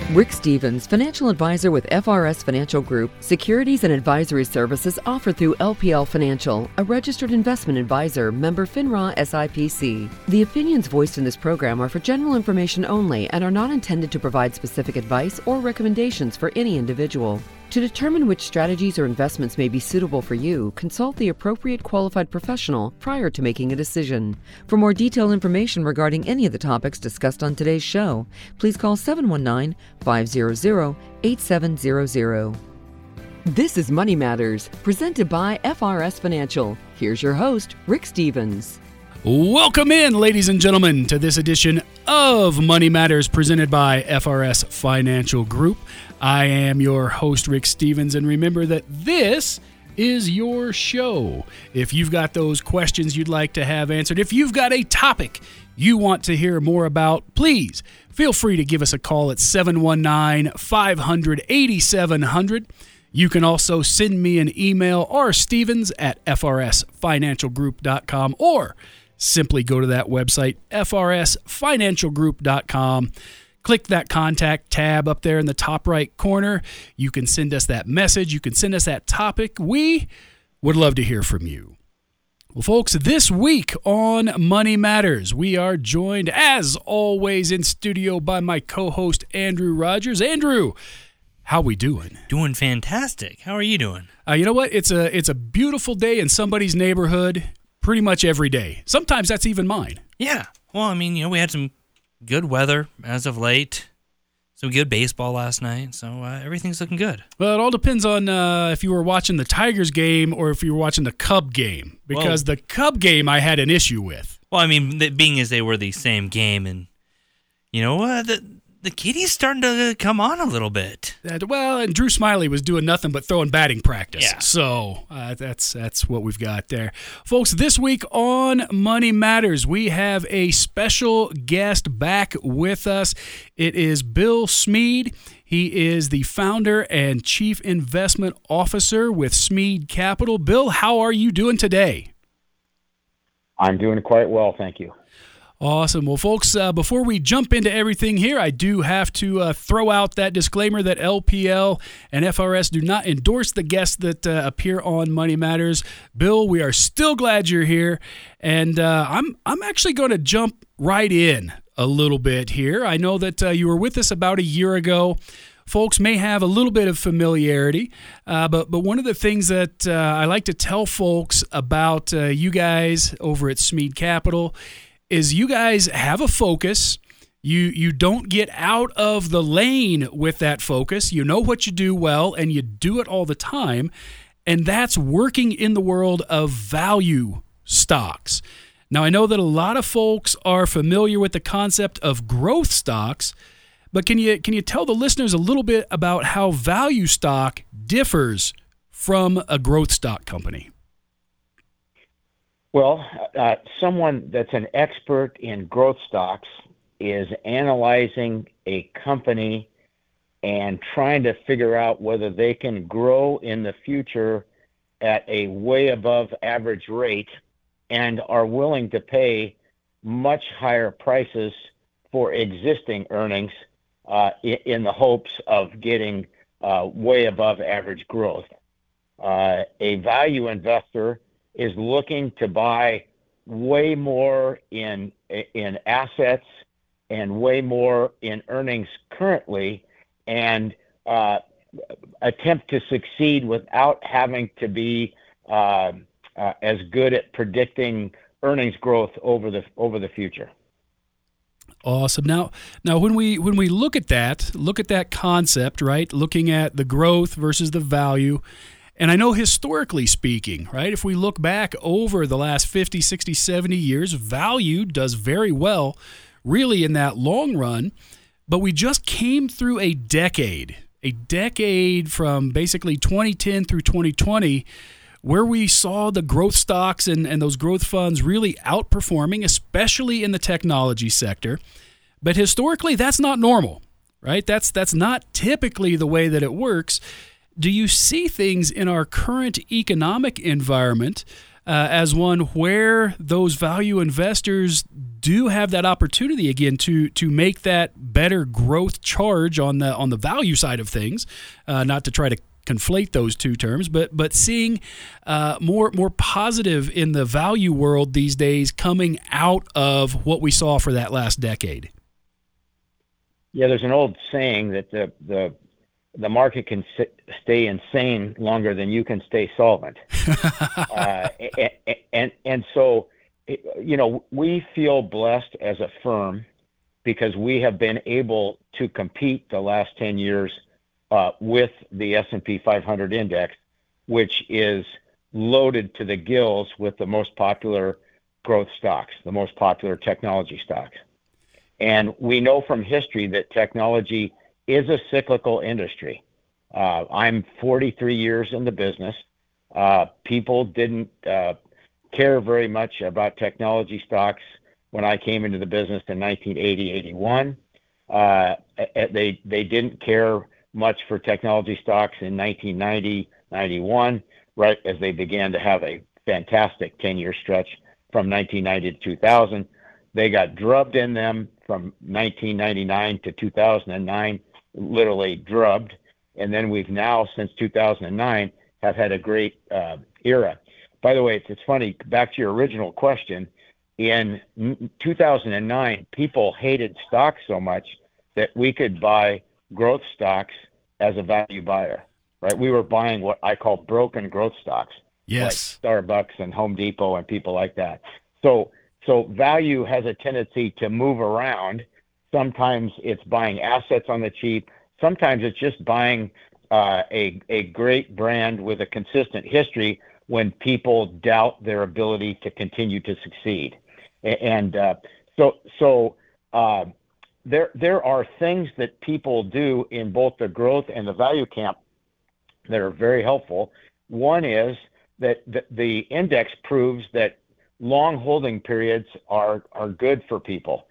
Rick Stevens, financial advisor with FRS Financial Group. Securities and advisory services offered through LPL Financial, a registered investment advisor, member FINRA SIPC. The opinions voiced in this program are for general information only and are not intended to provide specific advice or recommendations for any individual. To determine which strategies or investments may be suitable for you, consult the appropriate qualified professional prior to making a decision. For more detailed information regarding any of the topics discussed on today's show, please call 719-500-8700. This is Money Matters, presented by FRS Financial. Here's your host, Rick Stevens. Welcome in, ladies and gentlemen, to this edition of Money Matters presented by FRS Financial Group. I am your host, Rick Stevens, and remember that this is your show. If you've got those questions you'd like to have answered, if you've got a topic you want to hear more about, please feel free to give us a call at 719-500-8700. You can also send me an email, rstevens@frsfinancialgroup.com, or simply go to that website, frsfinancialgroup.com. Click that contact tab up there in the top right corner. You can send us that message. You can send us that topic. We would love to hear from you. Well, folks, this week on Money Matters, we are joined, as always, in studio by my co-host, Andrew Rogers. Andrew, how we doing? Doing fantastic. How are you doing? You know what? It's a beautiful day in somebody's neighborhood pretty much every day. Sometimes that's even mine. Yeah. Well, I mean, we had some good weather as of late. Some good baseball last night, so everything's looking good. Well, it all depends on if you were watching the Tigers game or if you were watching the Cub game, because the Cub game I had an issue with. Well, I mean, being as they were the same game, and the Kitties starting to come on a little bit. And Drew Smiley was doing nothing but throwing batting practice. Yeah. So that's what we've got there. Folks, this week on Money Matters, we have a special guest back with us. It is Bill Smead. He is the founder and chief investment officer with Smead Capital. Bill, how are you doing today? I'm doing quite well, thank you. Awesome. Well, folks, before we jump into everything here, I do have to throw out that disclaimer that LPL and FRS do not endorse the guests that appear on Money Matters. Bill, we are still glad you're here, and I'm actually going to jump right in a little bit here. I know that you were with us about a year ago. Folks may have a little bit of familiarity, but one of the things that I like to tell folks about you guys over at Smead Capital is you guys have a focus. You don't get out of the lane with that focus. You know what you do well, and you do it all the time, and that's working in the world of value stocks. Now, I know that a lot of folks are familiar with the concept of growth stocks, but can you tell the listeners a little bit about how value stock differs from a growth stock company? Well, someone that's an expert in growth stocks is analyzing a company and trying to figure out whether they can grow in the future at a way above average rate and are willing to pay much higher prices for existing earnings in the hopes of getting way above average growth. A value investor is looking to buy way more in assets and way more in earnings currently, and attempt to succeed without having to be as good at predicting earnings growth over the future. Awesome. Now when we look at that concept, right? Looking at the growth versus the value. And I know historically speaking, right, if we look back over the last 50, 60, 70 years, value does very well, really in that long run. But we just came through a decade from basically 2010 through 2020, where we saw the growth stocks and those growth funds really outperforming, especially in the technology sector. But historically, that's not normal, right? That's not typically the way that it works. Do you see things in our current economic environment as one where those value investors do have that opportunity again to make that better growth charge on the value side of things, not to try to conflate those two terms, but seeing more positive in the value world these days coming out of what we saw for that last decade. Yeah, there's an old saying that the market can stay insane longer than you can stay solvent. And so, we feel blessed as a firm because we have been able to compete the last 10 years with the S&P 500 index, which is loaded to the gills with the most popular growth stocks, the most popular technology stocks. And we know from history that technology is a cyclical industry. I'm 43 years in the business. People didn't care very much about technology stocks when I came into the business in 1980, 81. They didn't care much for technology stocks in 1990, 91, right as they began to have a fantastic 10-year stretch from 1990 to 2000. They got drubbed in them from 1999 to 2009, literally drubbed. And then we've now, since 2009, have had a great era. By the way, it's funny, back to your original question, in 2009, people hated stocks so much that we could buy growth stocks as a value buyer, right? We were buying what I call broken growth stocks, yes, like Starbucks and Home Depot and people like that. So value has a tendency to move around. Sometimes it's buying assets on the cheap. Sometimes it's just buying a great brand with a consistent history when people doubt their ability to continue to succeed. And there are things that people do in both the growth and the value camp that are very helpful. One is that the index proves that long holding periods are good for people.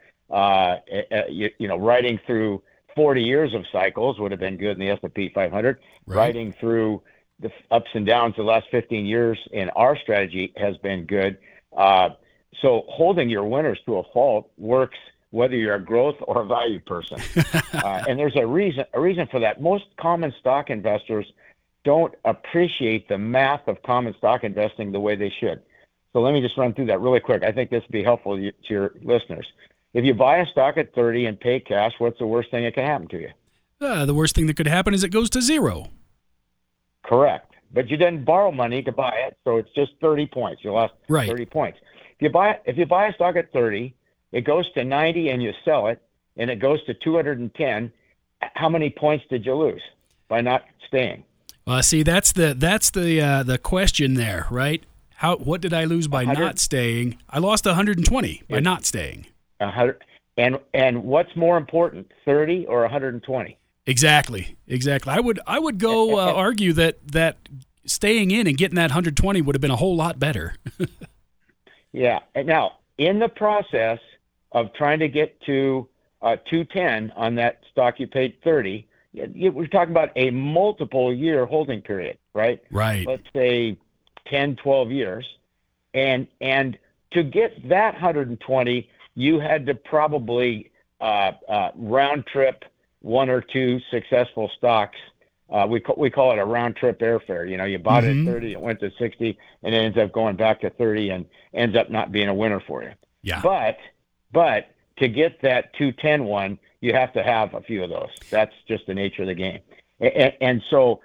Riding through 40 years of cycles would have been good in the S&P 500. Right. Riding through the ups and downs the last 15 years in our strategy has been good. So holding your winners to a fault works whether you're a growth or a value person. And there's a reason for that. Most common stock investors don't appreciate the math of common stock investing the way they should. So let me just run through that really quick. I think this would be helpful to your listeners. If you buy a stock at 30 and pay cash, what's the worst thing that can happen to you? The worst thing that could happen is it goes to zero. Correct. But you didn't borrow money to buy it, so it's just 30 points. You lost 30 points. If you buy a stock at 30, it goes to 90 and you sell it, and it goes to 210. How many points did you lose by not staying? See, that's the question there, right? What did I lose by not staying? I lost 120 by not staying. 100. And what's more important, 30 or 120? Exactly. I would go argue that staying in and getting that 120 would have been a whole lot better. Yeah. And now, in the process of trying to get to 210 on that stock you paid 30, we're talking about a multiple year holding period, right? Right. Let's say 10, 12 years. And to get that 120, you had to probably round trip one or two successful stocks. We call it a round trip airfare. You bought it at 30, it went to 60, and it ends up going back to 30 and ends up not being a winner for you. Yeah. But to get that 210 one, you have to have a few of those. That's just the nature of the game. And so,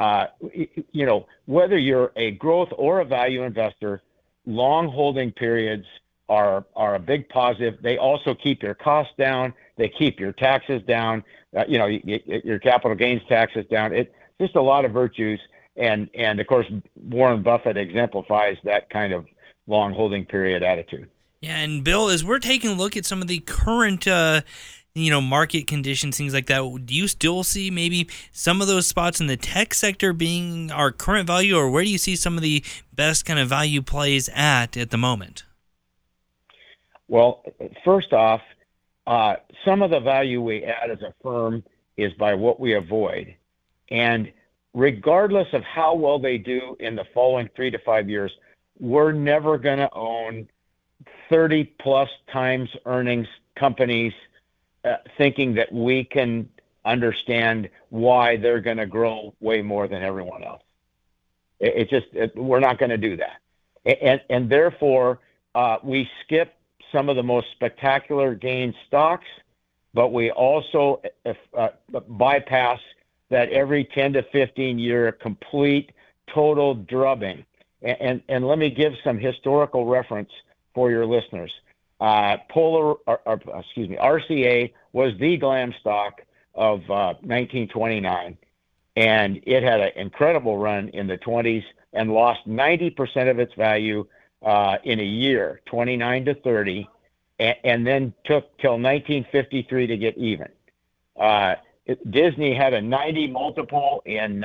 whether you're a growth or a value investor, long holding periods are a big positive. They also keep your costs down. They keep your taxes down. Your capital gains taxes down. It's just a lot of virtues. And of course, Warren Buffett exemplifies that kind of long holding period attitude. Yeah, and Bill, as we're taking a look at some of the current, market conditions, things like that, do you still see maybe some of those spots in the tech sector being our current value, or where do you see some of the best kind of value plays at the moment? Well, first off, some of the value we add as a firm is by what we avoid. And regardless of how well they do in the following 3 to 5 years, we're never going to own 30 plus times earnings companies thinking that we can understand why they're going to grow way more than everyone else. We're not going to do that. And therefore, we skip some of the most spectacular gain stocks, but we also bypass that every 10 to 15 year complete total drubbing. And let me give some historical reference for your listeners. RCA was the glam stock of 1929, and it had an incredible run in the 20s and lost 90% of its value in a year, 29 to 30, and then took till 1953 to get even. Disney had a 90 multiple in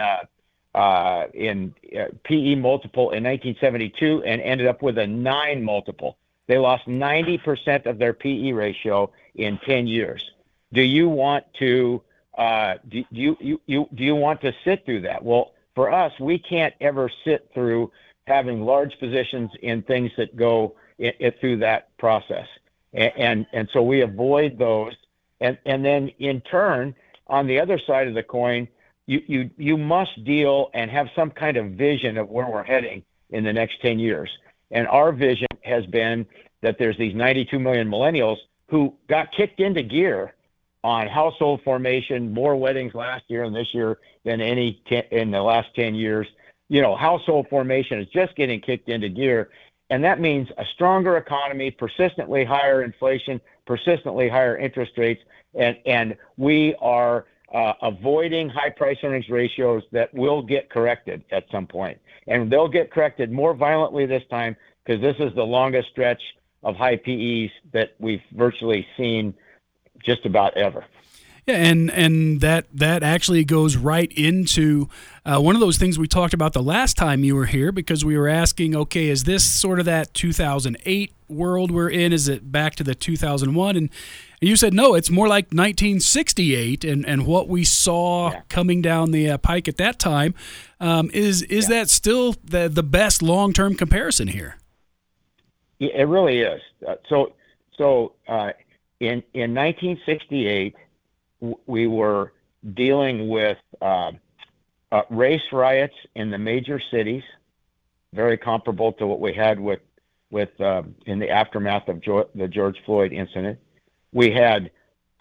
PE multiple in 1972 and ended up with a 9 multiple. They lost 90% of their PE ratio in 10 years. Do you want to do you want to sit through that? Well, for us, we can't ever sit through having large positions in things that go through that process, and so we avoid those. And then in turn, on the other side of the coin, you must deal and have some kind of vision of where we're heading in the next 10 years. And our vision has been that there's these 92 million millennials who got kicked into gear on household formation, more weddings last year and this year than any in the last 10 years. You know, household formation is just getting kicked into gear. And that means a stronger economy, persistently higher inflation, persistently higher interest rates. And we are avoiding high price earnings ratios that will get corrected at some point. And they'll get corrected more violently this time because this is the longest stretch of high PEs that we've virtually seen just about ever. Yeah, and that actually goes right into one of those things we talked about the last time you were here, because we were asking, okay, is this sort of that 2008 world we're in? Is it back to the 2001? And you said, no, it's more like 1968 and what we saw coming down the pike at that time. Is that still the best long-term comparison here? It really is. So in 1968, we were dealing with race riots in the major cities, very comparable to what we had with in the aftermath of the George Floyd incident. We had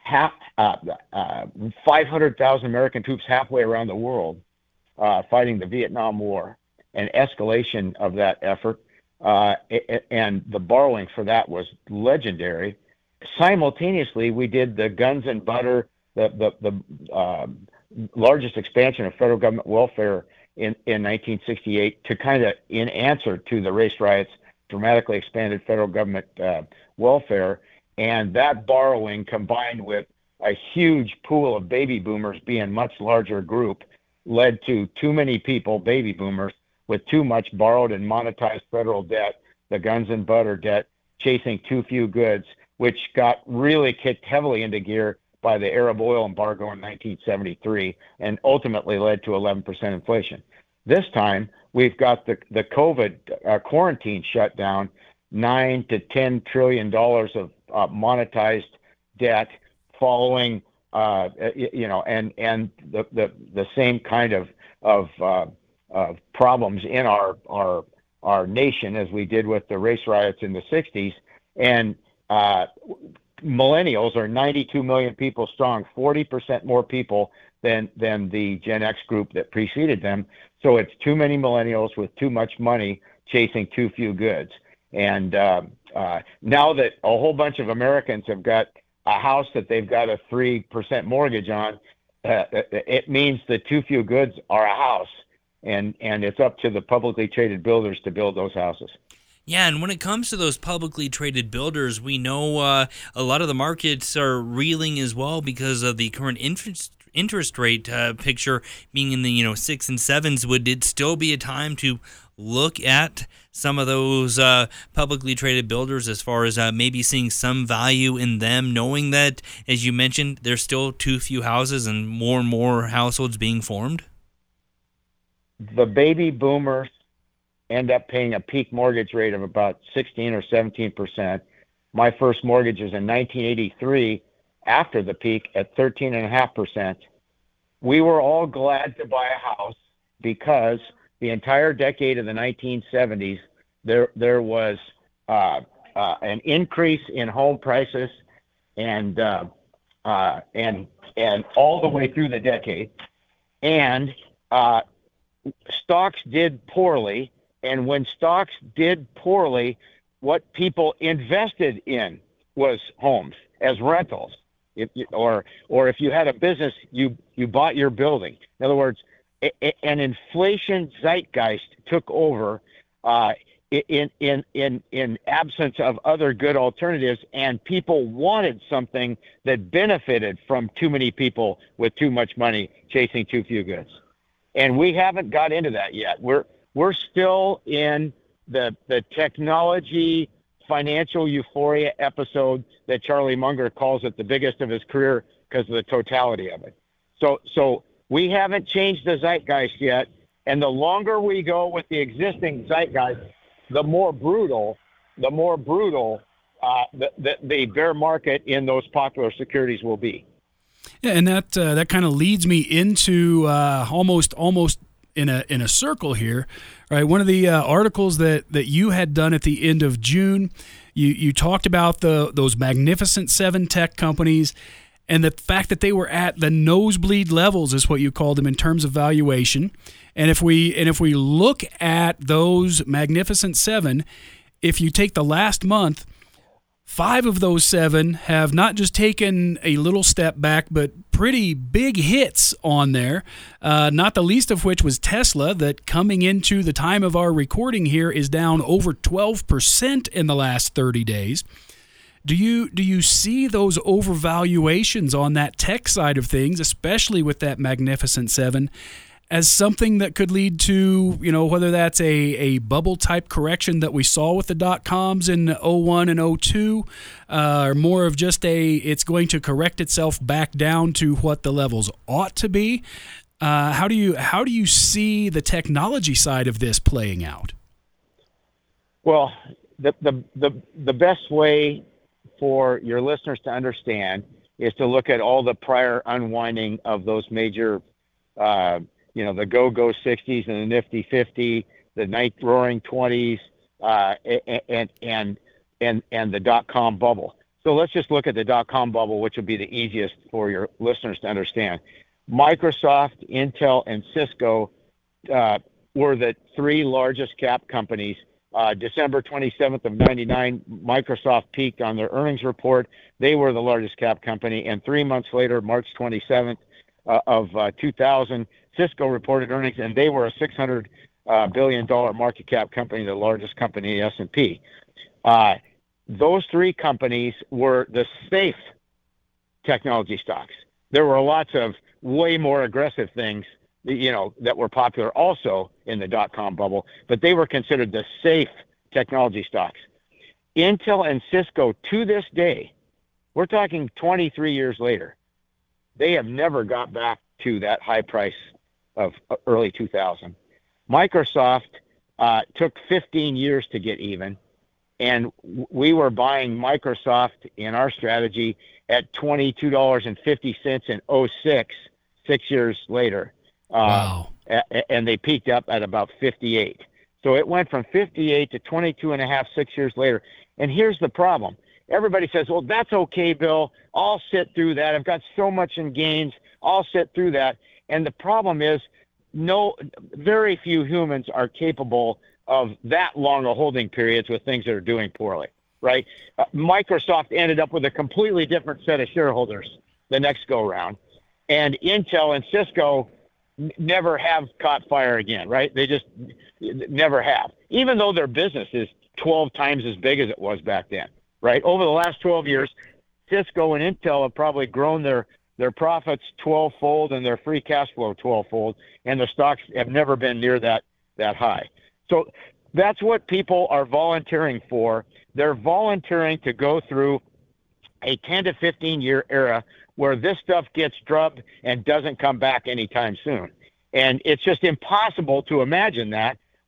500,000 American troops halfway around the world fighting the Vietnam War, and escalation of that effort, and the borrowing for that was legendary. Simultaneously, we did the guns and butter, the largest expansion of federal government welfare in 1968 to kind of, in answer to the race riots, dramatically expanded federal government welfare. And that borrowing, combined with a huge pool of baby boomers being a much larger group, led to too many people, baby boomers, with too much borrowed and monetized federal debt, the guns and butter debt, chasing too few goods, which got really kicked heavily into gear by the Arab oil embargo in 1973 and ultimately led to 11% inflation. This time, we've got the COVID quarantine shutdown, $9 to $10 trillion of monetized debt following, and the same kind of problems in our nation as we did with the race riots in the 60s. And millennials are 92 million people strong, 40% more people than the Gen X group that preceded them. So it's too many millennials with too much money chasing too few goods. And now that a whole bunch of Americans have got a house that they've got a 3% mortgage on, it means that too few goods are a house, and it's up to the publicly traded builders to build those houses. Yeah, and when it comes to those publicly traded builders, we know a lot of the markets are reeling as well because of the current interest rate picture being in the 6 and 7s. Would it still be a time to look at some of those publicly traded builders as far as maybe seeing some value in them, knowing that, as you mentioned, there's still too few houses and more households being formed? The baby boomers end up paying a peak mortgage rate of about 16 or 17%. My first mortgage was in 1983 after the peak at 13.5%. We were all glad to buy a house because the entire decade of the 1970s, there was an increase in home prices and all the way through the decade. And stocks did poorly. And when stocks did poorly, what people invested in was homes as rentals. Or if you had a business, you bought your building. In other words, an inflation zeitgeist took over in absence of other good alternatives, and people wanted something that benefited from too many people with too much money chasing too few goods. And we haven't got into that yet. We're still in the technology financial euphoria episode that Charlie Munger calls it the biggest of his career because of the totality of it. So we haven't changed the zeitgeist yet, and the longer we go with the existing zeitgeist, the more brutal the bear market in those popular securities will be. Yeah, and that kind of leads me into almost in a circle here, right? One of the articles that you had done at the end of June, you talked about those magnificent 7 tech companies, and the fact that they were at the nosebleed levels is what you called them in terms of valuation. And if we look at those magnificent 7, if you take the last month, 5 of those 7 have not just taken a little step back, but pretty big hits on there, not the least of which was Tesla, that coming into the time of our recording here is down over 12% in the last 30 days. Do you see those overvaluations on that tech side of things, especially with that Magnificent 7, as something that could lead to, whether that's a bubble-type correction that we saw with the dot-coms in 01 and 02, or more of just it's going to correct itself back down to what the levels ought to be? How do you see the technology side of this playing out? Well, the best way for your listeners to understand is to look at all the prior unwinding of those major the go-go 60s and the nifty 50, the night roaring 20s, and the dot-com bubble. So let's just look at the dot-com bubble, which would be the easiest for your listeners to understand. Microsoft, Intel, and Cisco were the 3 largest cap companies. December 27th of 99, Microsoft peaked on their earnings report. They were the largest cap company. And 3 months later, March 27th of 2000, Cisco reported earnings, and they were a $600 billion market cap company, the largest company in the S&P. Those 3 companies were the safe technology stocks. There were lots of way more aggressive things, that were popular also in the dot-com bubble, but they were considered the safe technology stocks. Intel and Cisco, to this day, we're talking 23 years later, they have never got back to that high price of early 2000. Microsoft took 15 years to get even, and we were buying Microsoft in our strategy at $22.50 in 06, 6 years later. Wow. And they peaked up at about 58. So it went from 58 to 22.5, 6 years later. And here's the problem. Everybody says, well, that's okay, Bill. I'll sit through that. I've got so much in gains. I'll sit through that. And the problem is very few humans are capable of that long of holding periods with things that are doing poorly, right? Microsoft ended up with a completely different set of shareholders the next go round. And Intel and Cisco never have caught fire again, right? They just never have, even though their business is 12 times as big as it was back then, right? Over the last 12 years, Cisco and Intel have probably grown their profits 12-fold and their free cash flow 12-fold, and the stocks have never been near that high. So that's what people are volunteering for. They're volunteering to go through a 10 to 15 year era where this stuff gets drubbed and doesn't come back anytime soon. And it's just impossible to imagine that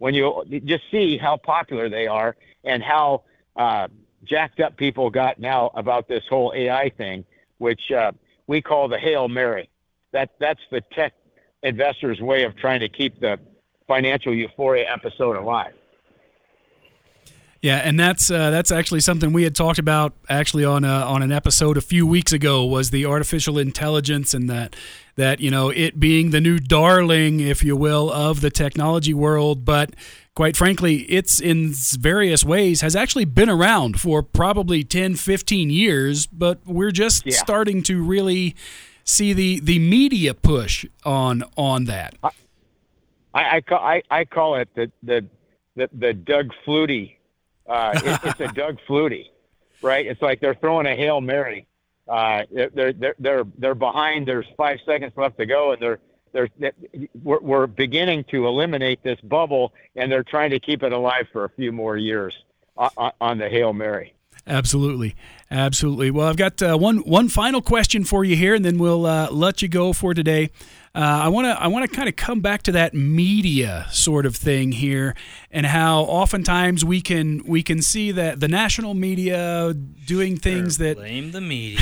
when you just see how popular they are and how jacked up people got now about this whole AI thing, which we call the Hail Mary. That's the tech investors' way of trying to keep the financial euphoria episode alive. Yeah, and that's actually something we had talked about actually on an episode a few weeks ago, was the artificial intelligence, and that it being the new darling, if you will, of the technology world. But quite frankly, it's in various ways has actually been around for probably 10, 15 years, but we're just starting to really see the media push on that. I call it the Doug Flutie. It's a Doug Flutie, right? It's like they're throwing a Hail Mary. They're behind. There's 5 seconds left to go, and we're beginning to eliminate this bubble, and they're trying to keep it alive for a few more years on the Hail Mary. Absolutely. Well, I've got one final question for you here, and then we'll let you go for today. I want to kind of come back to that media sort of thing here, and how oftentimes we can see that the national media doing things that blame the media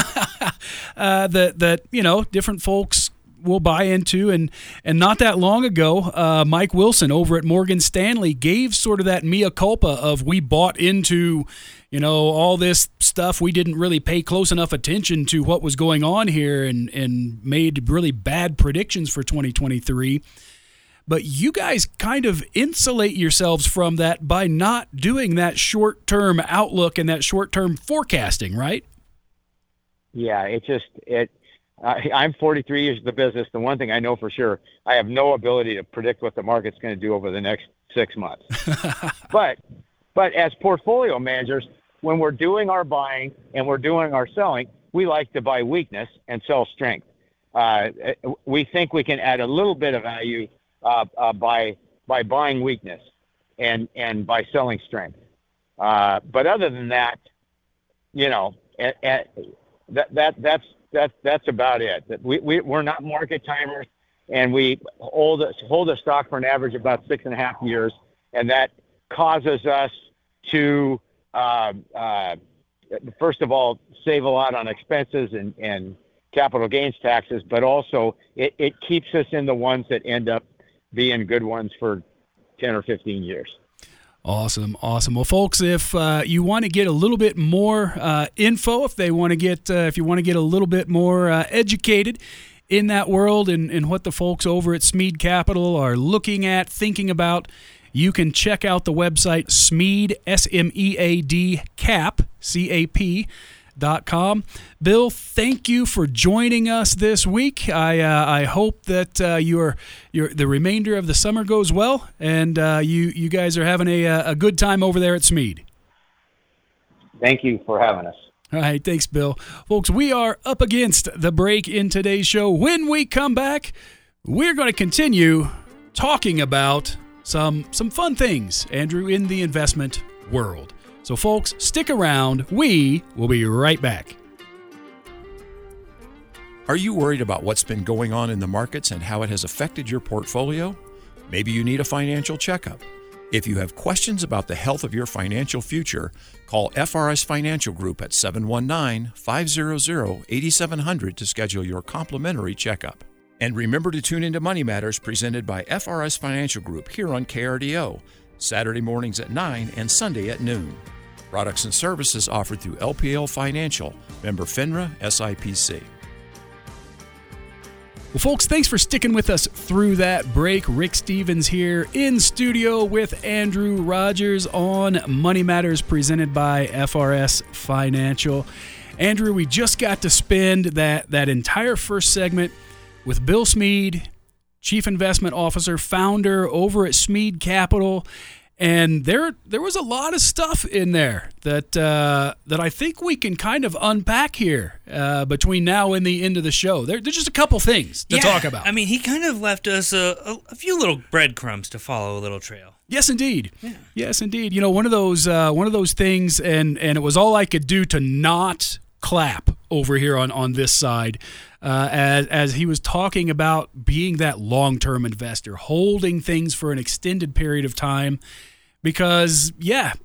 that different folks will buy into, and not that long ago, Mike Wilson over at Morgan Stanley gave sort of that mea culpa of, we bought into all this stuff. We didn't really pay close enough attention to what was going on here, and made really bad predictions for 2023. But you guys kind of insulate yourselves from that by not doing that short-term outlook and that short-term forecasting, right? Yeah, I'm 43 years in the business. The one thing I know for sure, I have no ability to predict what the market's going to do over the next 6 months. But as portfolio managers, when we're doing our buying and we're doing our selling, we like to buy weakness and sell strength. We think we can add a little bit of value by buying weakness and by selling strength. But other than that, that's about it. We're not market timers, and we hold a stock for an average of about 6.5 years, and that causes us to first of all save a lot on expenses and capital gains taxes, but also it keeps us in the ones that end up being good ones for 10 or 15 years. Awesome. Well, folks, if you want to get a little bit more info, if you want to get a little bit more educated in that world and what the folks over at Smead Capital are looking at, thinking about, you can check out the website Smead, SMEAD, CAP.com. Bill, thank you for joining us this week. I hope that the remainder of the summer goes well, and you guys are having a good time over there at Smead. Thank you for having us. All right, thanks, Bill. Folks, we are up against the break in today's show. When we come back, we're going to continue talking about some fun things, Andrew, in the investment world. So, folks, stick around. We will be right back. Are you worried about what's been going on in the markets and how it has affected your portfolio? Maybe you need a financial checkup. If you have questions about the health of your financial future, call FRS Financial Group at 719-500-8700 to schedule your complimentary checkup. And remember to tune into Money Matters presented by FRS Financial Group here on KRDO, Saturday mornings at 9 and Sunday at noon. Products and services offered through LPL Financial, member FINRA, SIPC. Well, folks, thanks for sticking with us through that break. Rick Stevens here in studio with Andrew Rogers on Money Matters presented by FRS Financial. Andrew, we just got to spend that entire first segment with Bill Smead, Chief Investment Officer, founder over at Smead Capital, and there was a lot of stuff in there that I think we can kind of unpack here between now and the end of the show. There's just a couple things to talk about. I mean, he kind of left us a few little breadcrumbs to follow a little trail. Yes, indeed. Yeah. Yes, indeed. One of those things, and it was all I could do to not clap over here on this side. as he was talking about being that long-term investor, holding things for an extended period of time. Because,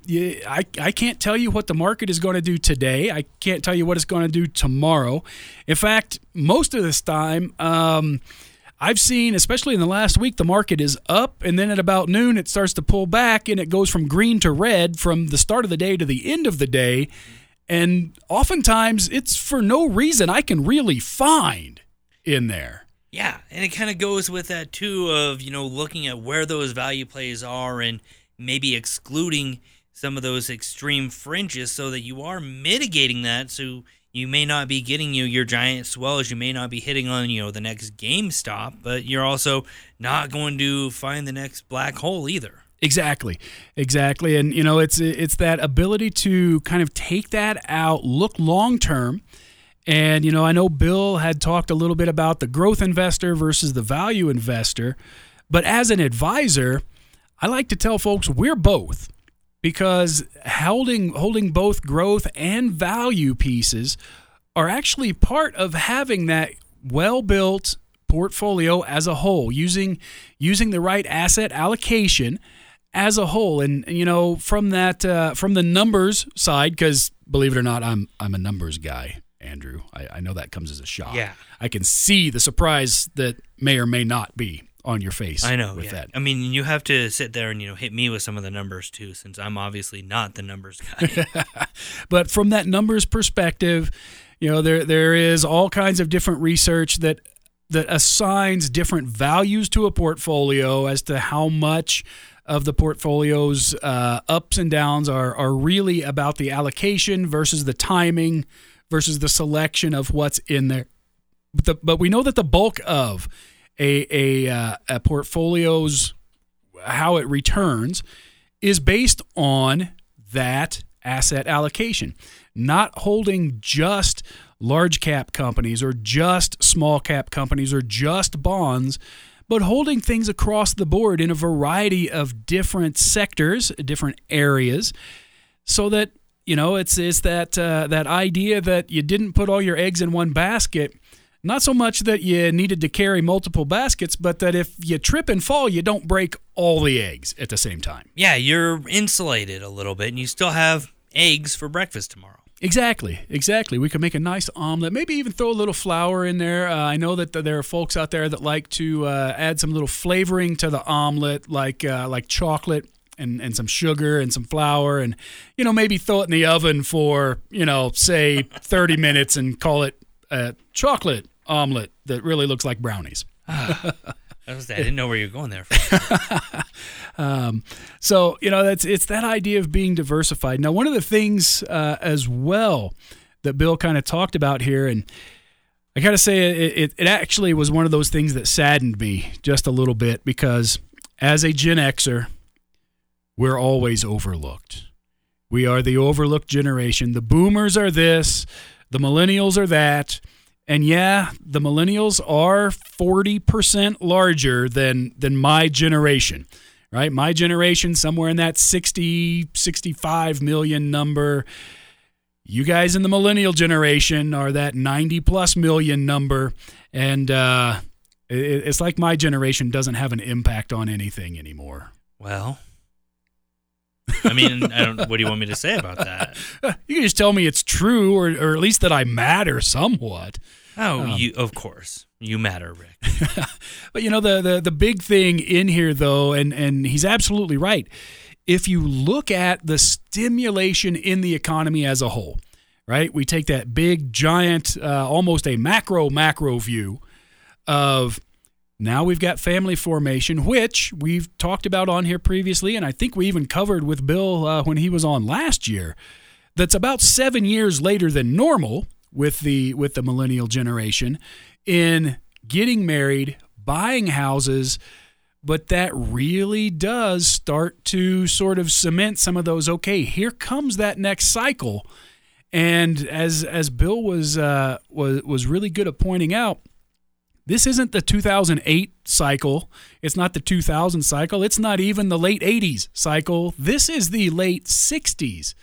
I can't tell you what the market is going to do today. I can't tell you what it's going to do tomorrow. In fact, most of this time, I've seen, especially in the last week, the market is up, and then at about noon it starts to pull back, and it goes from green to red from the start of the day to the end of the day. And oftentimes it's for no reason I can really find in there. Yeah, and it kind of goes with that, too, of, looking at where those value plays are and maybe excluding some of those extreme fringes so that you are mitigating that. So you may not be getting your giant swells. You may not be hitting on, the next GameStop, but you're also not going to find the next black hole either. Exactly. And, it's that ability to kind of take that out, look long-term. And, I know Bill had talked a little bit about the growth investor versus the value investor, but as an advisor, I like to tell folks we're both, because holding both growth and value pieces are actually part of having that well-built portfolio as a whole, using the right asset allocation as a whole. And from the numbers side, because believe it or not, I'm a numbers guy, Andrew. I know that comes as a shock. Yeah, I can see the surprise that may or may not be on your face. I know. With that. I mean, you have to sit there and hit me with some of the numbers too, since I'm obviously not the numbers guy. But from that numbers perspective, there is all kinds of different research that assigns different values to a portfolio as to how much of the portfolio's ups and downs are really about the allocation versus the timing versus the selection of what's in there. But we know that the bulk of a portfolio's how it returns is based on that asset allocation, not holding just large cap companies or just small cap companies or just bonds, but holding things across the board in a variety of different sectors, different areas, so that it's that idea that you didn't put all your eggs in one basket. Not so much that you needed to carry multiple baskets, but that if you trip and fall, you don't break all the eggs at the same time. Yeah, you're insulated a little bit, and you still have eggs for breakfast tomorrow. Exactly. We could make a nice omelet, maybe even throw a little flour in there. I know that there are folks out there that like to add some little flavoring to the omelet, like chocolate and some sugar and some flour, and maybe throw it in the oven for say 30 minutes and call it a chocolate omelet that really looks like brownies. I didn't know where you were going there. So it's that idea of being diversified. Now, one of the things as well that Bill kind of talked about here, and I gotta say it actually was one of those things that saddened me just a little bit, because as a Gen Xer, we're always overlooked. We are the overlooked generation. The boomers are this, the millennials are that. And yeah, the millennials are 40% larger than my generation, right? My generation, somewhere in that 60, 65 million number. You guys in the millennial generation are that 90-plus million number. And it's like my generation doesn't have an impact on anything anymore. Well, I mean, what do you want me to say about that? You can just tell me it's true, or at least that I matter somewhat. Oh, of course. You matter, Rick. But, the big thing in here, though, and he's absolutely right. If you look at the stimulation in the economy as a whole, right, we take that big, giant, almost a macro view of now we've got family formation, which we've talked about on here previously, and I think we even covered with Bill when he was on last year. That's about 7 years later than normal with the millennial generation in getting married, buying houses, but that really does start to sort of cement some of those, okay, here comes that next cycle. And as Bill was really good at pointing out, this isn't the 2008 cycle. It's not the 2000 cycle. It's not even the late 80s cycle. This is the late 60s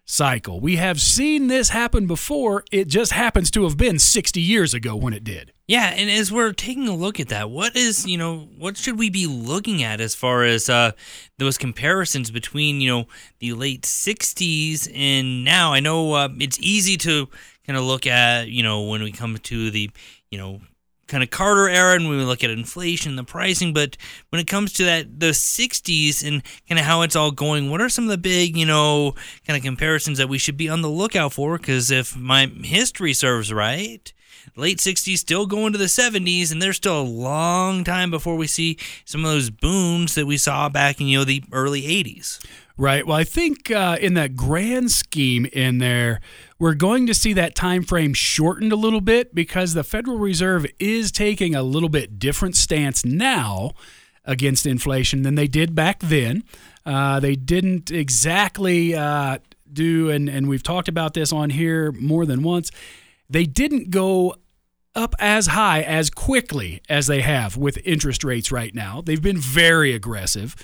cycle. We have seen this happen before. It just happens to have been 60 years ago when it did. Yeah, and as we're taking a look at that, what should we be looking at as far as those comparisons between, the late 60s and now? I know it's easy to kind of look at, when we come to the, kind of Carter era and when we look at inflation, the pricing, but when it comes to the 60s and kind of how it's all going, what are some of the big, kind of comparisons that we should be on the lookout for? Because if my history serves right, late 60s still going to the 70s, and there's still a long time before we see some of those booms that we saw back in, the early 80s. Right. Well, I think in that grand scheme in there, we're going to see that time frame shortened a little bit because the Federal Reserve is taking a little bit different stance now against inflation than they did back then. They didn't exactly do, and we've talked about this on here more than once, they didn't go up as high as quickly as they have with interest rates right now. They've been very aggressive.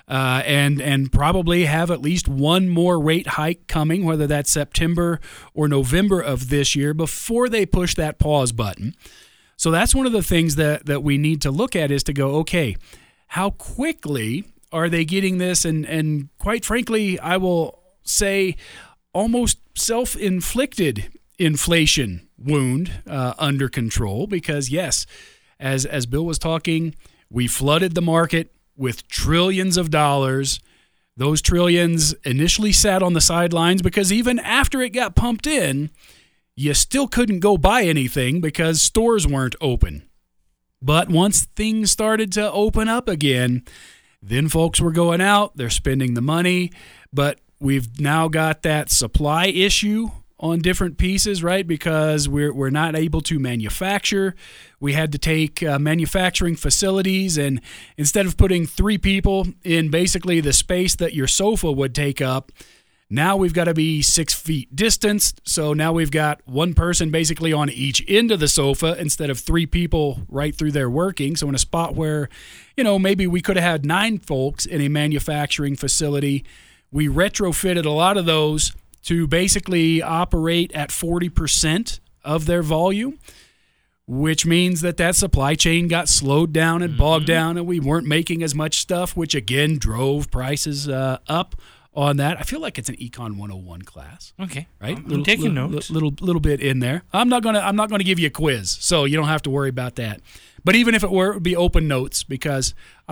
And probably have at least one more rate hike coming, whether that's September or November of this year, before they push that pause button. So that's one of the things that we need to look at is to go, okay, how quickly are they getting this? And quite frankly, I will say almost self-inflicted inflation wound under control because, yes, as Bill was talking, we flooded the market with trillions of dollars. Those trillions initially sat on the sidelines because even after it got pumped in, you still couldn't go buy anything because stores weren't open. But once things started to open up again, then folks were going out, they're spending the money, but we've now got that supply issue on different pieces, right? Because we're not able to manufacture. We had to take manufacturing facilities, and instead of putting 3 people in basically the space that your sofa would take up, now we've got to be 6 feet distanced. So now we've got one person basically on each end of the sofa instead of 3 people right through there working. So in a spot where, maybe we could have had 9 folks in a manufacturing facility, we retrofitted a lot of those to basically operate at 40% of their volume, which means that supply chain got slowed down and bogged down, and we weren't making as much stuff, which again drove prices up on that. I feel like it's an Econ 101 class. Okay, right. I'm taking notes. Little bit in there. I'm not gonna give you a quiz, so you don't have to worry about that. But even if it were, it would be open notes because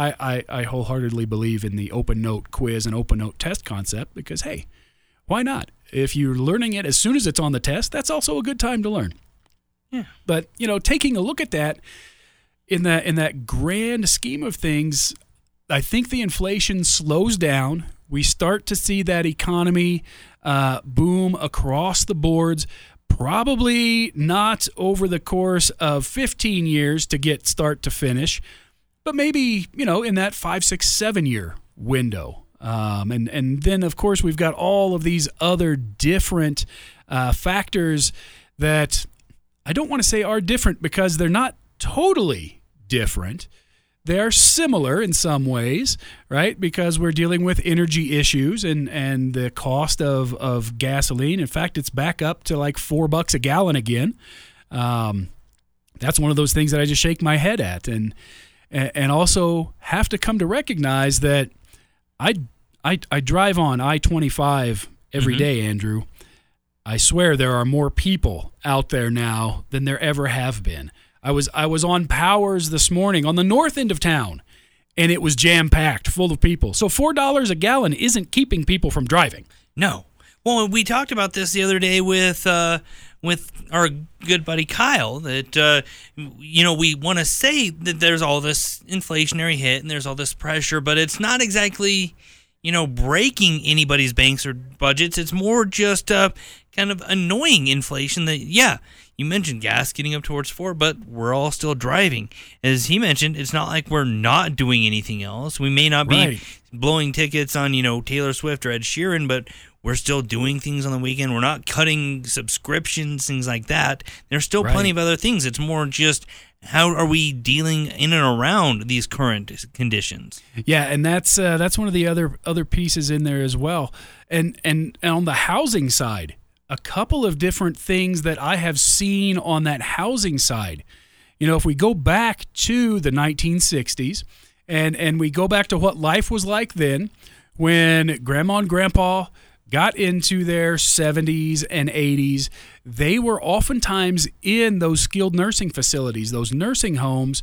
I wholeheartedly believe in the open note quiz and open note test concept because hey, why not? If you're learning it as soon as it's on the test, that's also a good time to learn. Yeah. But, taking a look at that in that grand scheme of things, I think the inflation slows down. We start to see that economy boom across the boards, probably not over the course of 15 years to get start to finish, but maybe, in that 5, 6, 7 year window. And then, of course, we've got all of these other different factors that I don't want to say are different because they're not totally different. They are similar in some ways, right? Because we're dealing with energy issues and the cost of gasoline. In fact, it's back up to like $4 a gallon again. That's one of those things that I just shake my head at and also have to come to recognize that I drive on I-25 every day, Andrew. I swear there are more people out there now than there ever have been. I was on Powers this morning on the north end of town, and it was jam-packed, full of people. So $4 a gallon isn't keeping people from driving. No. Well, we talked about this the other day with our good buddy Kyle that, we want to say that there's all this inflationary hit and there's all this pressure, but it's not exactly, breaking anybody's banks or budgets. It's more just kind of annoying inflation that, you mentioned gas getting up towards 4, but we're all still driving. As he mentioned, it's not like we're not doing anything else. We may not be blowing tickets on, Taylor Swift or Ed Sheeran, but we're still doing things on the weekend. We're not cutting subscriptions, things like that. There's still plenty of other things. It's more just how are we dealing in and around these current conditions? Yeah, and that's one of the other pieces in there as well. And on the housing side, a couple of different things that I have seen on that housing side. You know, if we go back to the 1960s and we go back to what life was like then, when Grandma and Grandpa got into their 70s and 80s, they were oftentimes in those skilled nursing facilities, those nursing homes.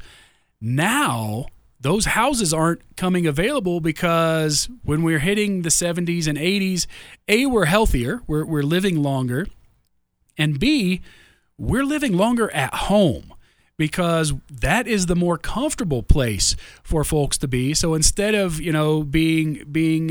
Now, those houses aren't coming available because when we're hitting the 70s and 80s, A, we're healthier, we're living longer, and B, we're living longer at home, because that is the more comfortable place for folks to be. So instead of, being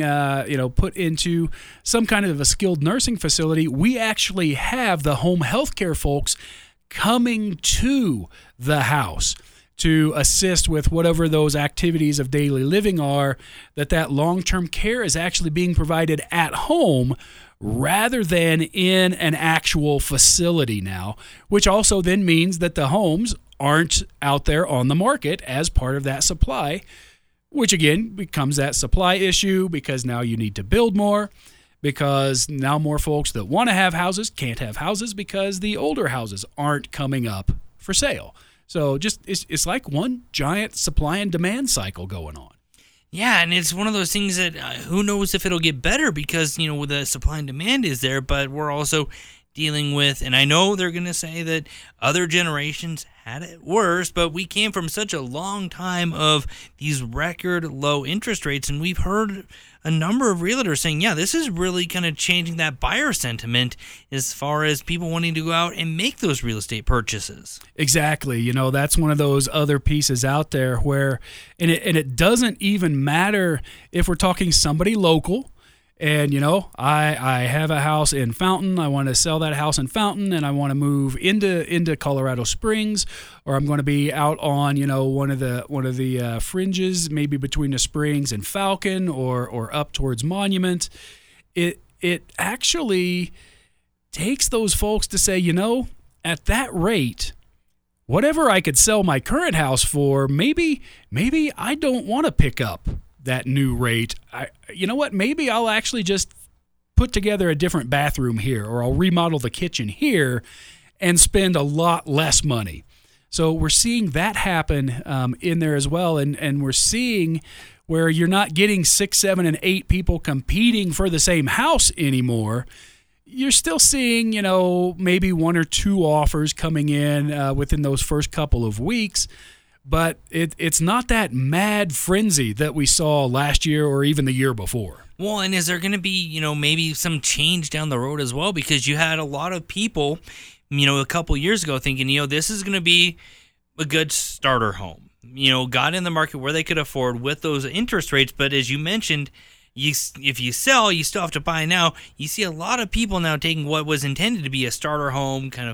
put into some kind of a skilled nursing facility, we actually have the home health care folks coming to the house to assist with whatever those activities of daily living are, that long-term care is actually being provided at home rather than in an actual facility now, which also then means that the homes aren't out there on the market as part of that supply, which again becomes that supply issue because now you need to build more, because now more folks that want to have houses can't have houses because the older houses aren't coming up for sale. So just it's like one giant supply and demand cycle going on. Yeah, and it's one of those things that who knows if it'll get better because, the supply and demand is there, but we're also dealing with, and I know they're going to say that other generations had it worse, but we came from such a long time of these record low interest rates, and we've heard a number of realtors saying, yeah, this is really kind of changing that buyer sentiment as far as people wanting to go out and make those real estate purchases. Exactly. That's one of those other pieces out there where, and it doesn't even matter if we're talking somebody local. And, I have a house in Fountain. I want to sell that house in Fountain, and I want to move into Colorado Springs, or I'm going to be out on, one of the fringes, maybe between the Springs and Falcon, or up towards Monument. It actually takes those folks to say, at that rate, whatever I could sell my current house for, maybe I don't want to pick up that new rate. You know what? Maybe I'll actually just put together a different bathroom here, or I'll remodel the kitchen here and spend a lot less money. So we're seeing that happen in there as well. And we're seeing where you're not getting 6, 7, and 8 people competing for the same house anymore. You're still seeing, maybe 1 or 2 offers coming in within those first couple of weeks. But it's not that mad frenzy that we saw last year or even the year before. Well, and is there going to be, maybe some change down the road as well? Because you had a lot of people, a couple years ago thinking, this is going to be a good starter home. Got in the market where they could afford with those interest rates. But as you mentioned, if you sell, you still have to buy now. You see a lot of people now taking what was intended to be a starter home, kind of,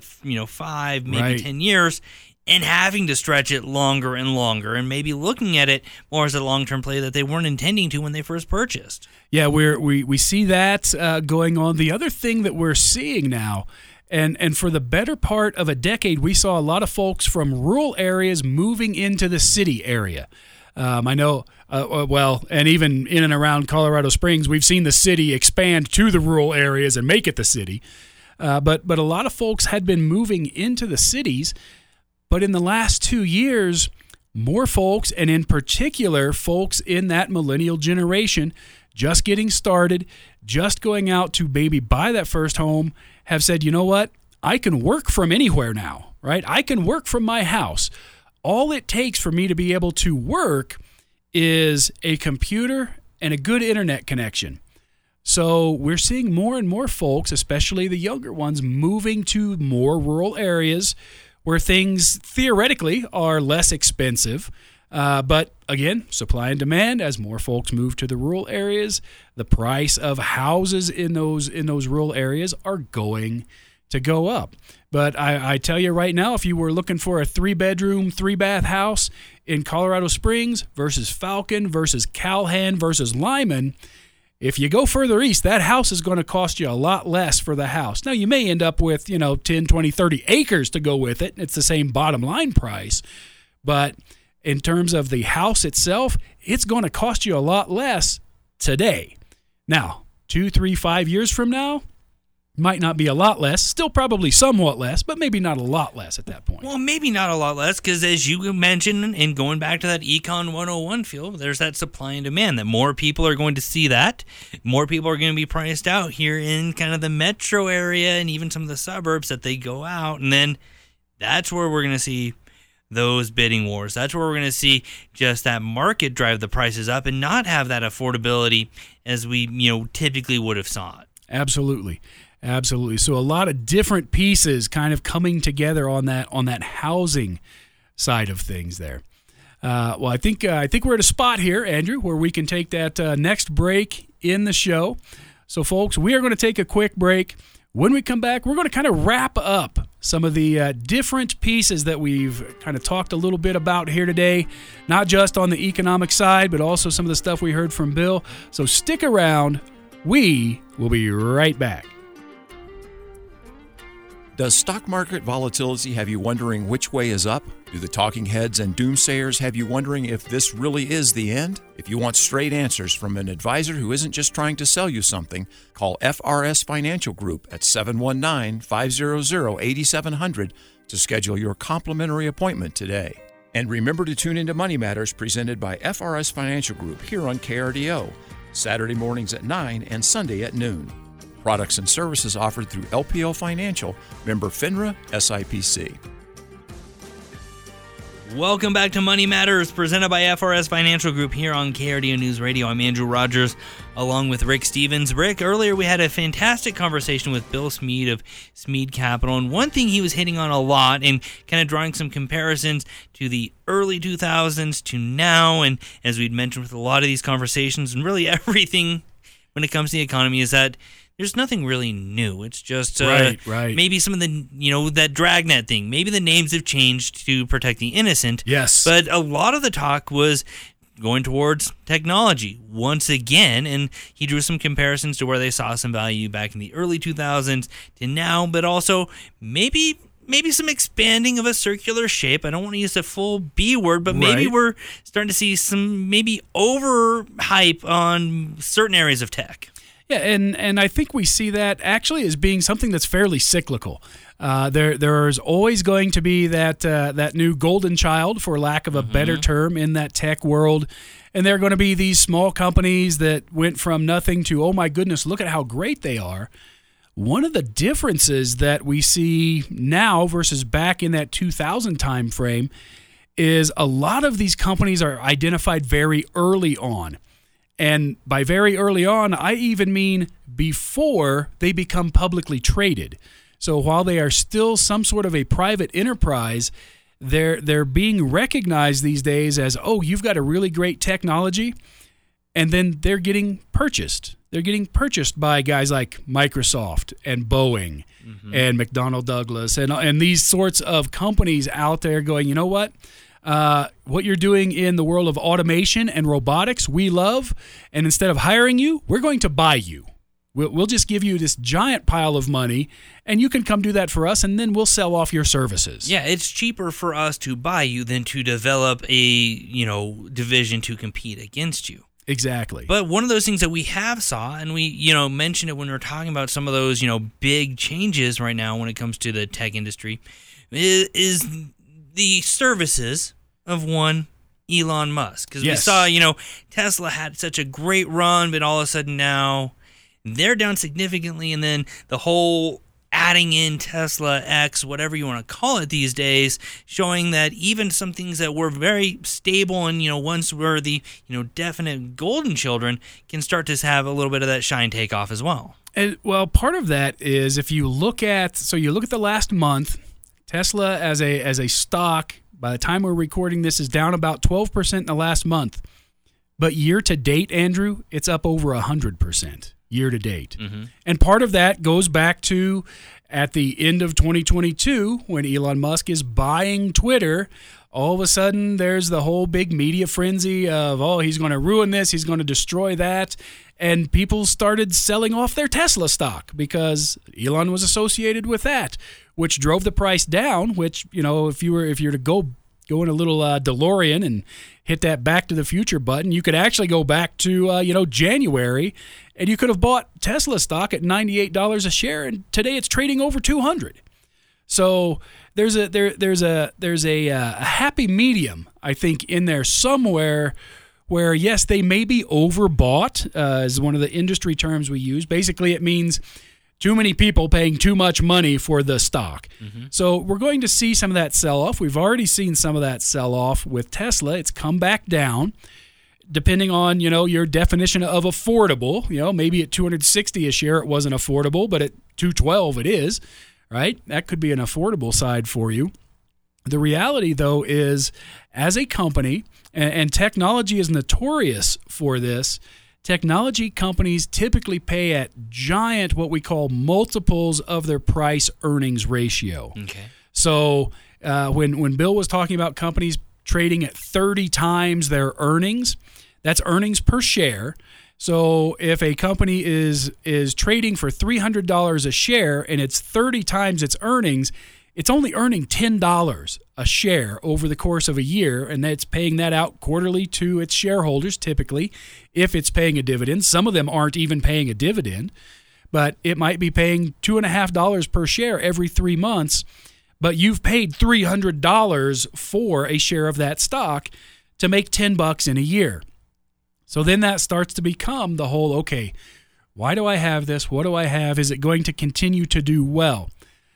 5, maybe 10 years, and having to stretch it longer and longer, and maybe looking at it more as a long-term play that they weren't intending to when they first purchased. Yeah, we see that going on. The other thing that we're seeing now, and for the better part of a decade, we saw a lot of folks from rural areas moving into the city area. I know, and even in and around Colorado Springs, we've seen the city expand to the rural areas and make it the city. But a lot of folks had been moving into the cities. But in the last 2 years, more folks, and in particular, folks in that millennial generation, just getting started, just going out to maybe buy that first home, have said, you know what? I can work from anywhere now, right? I can work from my house. All it takes for me to be able to work is a computer and a good internet connection. So we're seeing more and more folks, especially the younger ones, moving to more rural areas where things theoretically are less expensive. But again, supply and demand, as more folks move to the rural areas, the price of houses in those rural areas are going to go up. But I tell you right now, if you were looking for a 3-bedroom, 3-bath house in Colorado Springs versus Falcon versus Calhoun versus Lyman, if you go further east, that house is going to cost you a lot less for the house. Now, you may end up with, 10, 20, 30 acres to go with it. It's the same bottom line price. But in terms of the house itself, it's going to cost you a lot less today. Now, 2, 3, 5 years from now, might not be a lot less, still probably somewhat less, but maybe not a lot less at that point. Well, maybe not a lot less, because as you mentioned, and going back to that Econ 101 feel, there's that supply and demand, that more people are going to see that. More people are going to be priced out here in kind of the metro area and even some of the suburbs that they go out. And then that's where we're going to see those bidding wars. That's where we're going to see just that market drive the prices up and not have that affordability as we, typically would have saw it. Absolutely. Absolutely. So a lot of different pieces kind of coming together on that housing side of things there. Well, I think we're at a spot here, Andrew, where we can take that next break in the show. So, folks, we are going to take a quick break. When we come back, we're going to kind of wrap up some of the different pieces that we've kind of talked a little bit about here today, not just on the economic side, but also some of the stuff we heard from Bill. So stick around. We will be right back. Does stock market volatility have you wondering which way is up? Do the talking heads and doomsayers have you wondering if this really is the end? If you want straight answers from an advisor who isn't just trying to sell you something, call FRS Financial Group at 719-500-8700 to schedule your complimentary appointment today. And remember to tune into Money Matters presented by FRS Financial Group here on KRDO, Saturday mornings at 9 and Sunday at noon. Products and services offered through LPL Financial, member FINRA, SIPC. Welcome back to Money Matters, presented by FRS Financial Group here on KRDO News Radio. I'm Andrew Rogers, along with Rick Stevens. Rick, earlier we had a fantastic conversation with Bill Smead of Smead Capital, and one thing he was hitting on a lot and kind of drawing some comparisons to the early 2000s to now, and as we'd mentioned with a lot of these conversations and really everything when it comes to the economy, is that there's nothing really new. It's just right. Maybe some of the, that Dragnet thing. Maybe the names have changed to protect the innocent. Yes. But a lot of the talk was going towards technology once again, and he drew some comparisons to where they saw some value back in the early 2000s to now, but also maybe some expanding of a circular shape. I don't want to use the full B word, but maybe we're starting to see some maybe overhype on certain areas of tech. Yeah, and I think we see that actually as being something that's fairly cyclical. There's always going to be that new golden child, for lack of a better term, in that tech world. And there are going to be these small companies that went from nothing to, oh my goodness, look at how great they are. One of the differences that we see now versus back in that 2000 time frame is a lot of these companies are identified very early on. And by very early on, I even mean before they become publicly traded. So while they are still some sort of a private enterprise, they're being recognized these days as, oh, you've got a really great technology, and then they're getting purchased. They're getting purchased by guys like Microsoft and Boeing and McDonnell Douglas and these sorts of companies out there going, you know what? What you're doing in the world of automation and robotics, we love, and instead of hiring you, we're going to buy you. We'll just give you this giant pile of money, and you can come do that for us, and then we'll sell off your services. Yeah, it's cheaper for us to buy you than to develop a, division to compete against you. Exactly. But one of those things that we have saw, and we, mentioned it when we were talking about some of those, big changes right now when it comes to the tech industry, is the services of one Elon Musk. Because we saw, Tesla had such a great run, but all of a sudden now they're down significantly, and then the whole adding in Tesla X, whatever you want to call it these days, showing that even some things that were very stable and, once were the, definite golden children can start to have a little bit of that shine take off as well. And, well, part of that is if you look at the last month, Tesla as a stock, by the time we're recording this, is down about 12% in the last month. But year to date, Andrew, it's up over 100% year to date. And part of that goes back to at the end of 2022 when Elon Musk is buying Twitter. all of a sudden there's the whole big media frenzy of, oh, he's going to ruin this, he's going to destroy that. And people started selling off their Tesla stock because Elon was associated with that, which drove the price down, which, you know, if you were to go in a little DeLorean and hit that Back to the Future button, you could actually go back to, January, and you could have bought Tesla stock at $98 a share, and today it's trading over $200. So there's a happy medium, I think, in there somewhere where, yes, they may be overbought, is one of the industry terms we use. Basically, it means too many people paying too much money for the stock. Mm-hmm. So we're going to see some of that sell-off. We've already seen some of that sell-off with Tesla. It's come back down, depending on, your definition of affordable. Maybe at $260 a share it wasn't affordable, but at $212 it is, right? That could be an affordable side for you. The reality, though, is as a company, and technology is notorious for this, technology companies typically pay at giant, what we call multiples of their price-earnings ratio. Okay. So when Bill was talking about companies trading at 30 times their earnings, that's earnings per share. So if a company is trading for $300 a share and it's 30 times its earnings, it's only earning $10 a share over the course of a year, and it's paying that out quarterly to its shareholders, typically, if it's paying a dividend. Some of them aren't even paying a dividend, but it might be paying $2.50 per share every 3 months, but you've paid $300 for a share of that stock to make $10 in a year. So then that starts to become the whole, okay, why do I have this? What do I have? Is it going to continue to do well?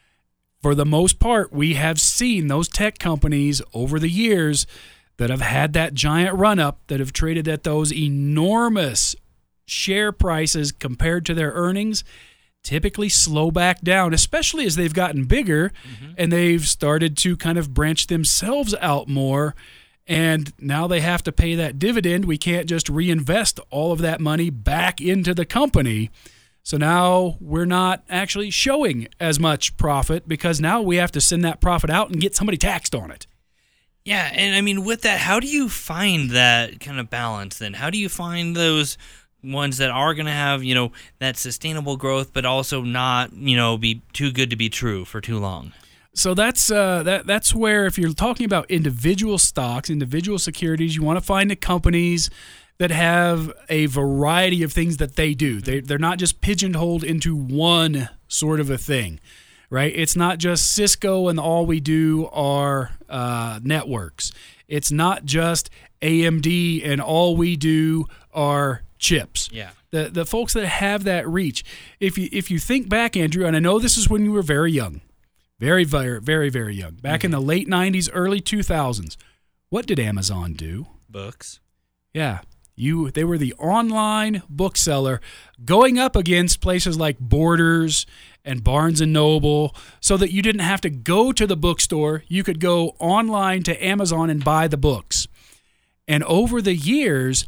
For the most part, we have seen those tech companies over the years that have had that giant run-up, that have traded at those enormous share prices compared to their earnings, typically slow back down, especially as they've gotten bigger and they've started to kind of branch themselves out more. And now they have to pay that dividend. We can't just reinvest all of that money back into the company. So now we're not actually showing as much profit because now we have to send that profit out and get somebody taxed on it. Yeah, and I mean, with that, how do you find that kind of balance then? How do you find those ones that are going to have, that sustainable growth, but also not, be too good to be true for too long? So that's where, if you're talking about individual stocks, individual securities, you want to find the companies that have a variety of things that they do. They're not just pigeonholed into one sort of a thing, right? It's not just Cisco and all we do are networks. It's not just AMD and all we do are chips. Yeah. The folks that have that reach. If you think back, Andrew, and I know this is when you were very young, very, very, very, very young, back in the late 90s, early 2000s, what did Amazon do? Books. Yeah. They were the online bookseller going up against places like Borders and Barnes & Noble so that you didn't have to go to the bookstore. You could go online to Amazon and buy the books. And over the years,